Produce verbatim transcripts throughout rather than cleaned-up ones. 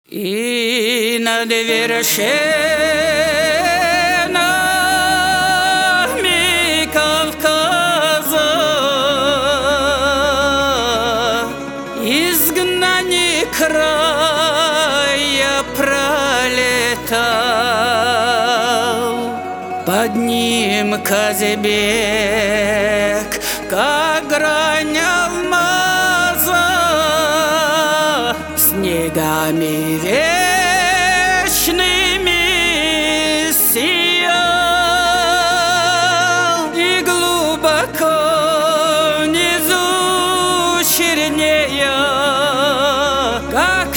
И над вершинами Кавказа изгнанник края пролетал. Под ним Казбек, как грань алмаза, снегами вечными сиял, и глубоко внизу чернея, как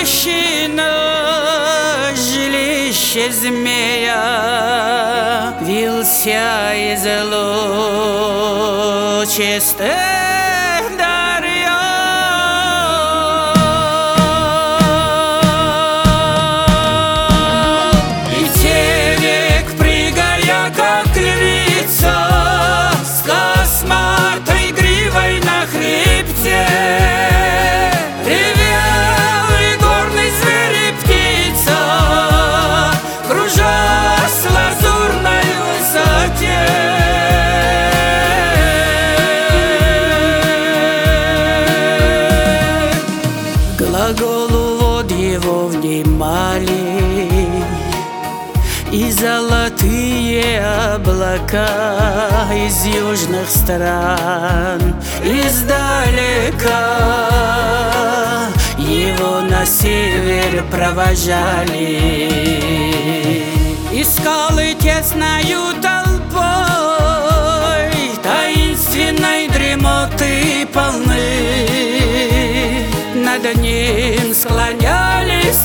трещина жилище змея, вился из лучистых глаголу вод его внимали, и золотые облака из южных стран издалека его на север провожали. И скалы тесною толпой таинственной дремоты полны, над ним склонялись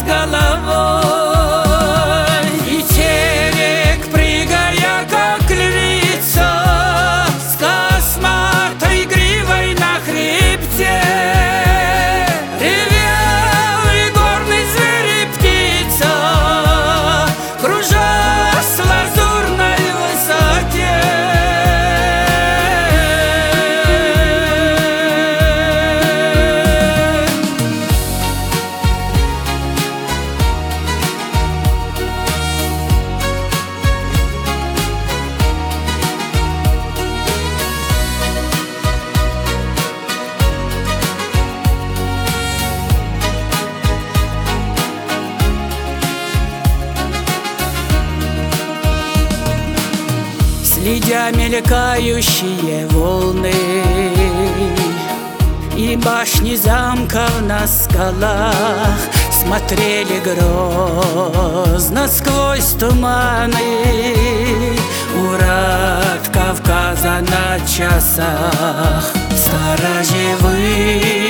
головой. И терек, прыгая как львица, с косматой гривой на хребте, ревел и горный зверь и птица, кружась в лазурной высоте. Следя мелькающие волны и башни замков на скалах, смотрели грозно сквозь туманы. Урод Кавказа на часах, сторожевые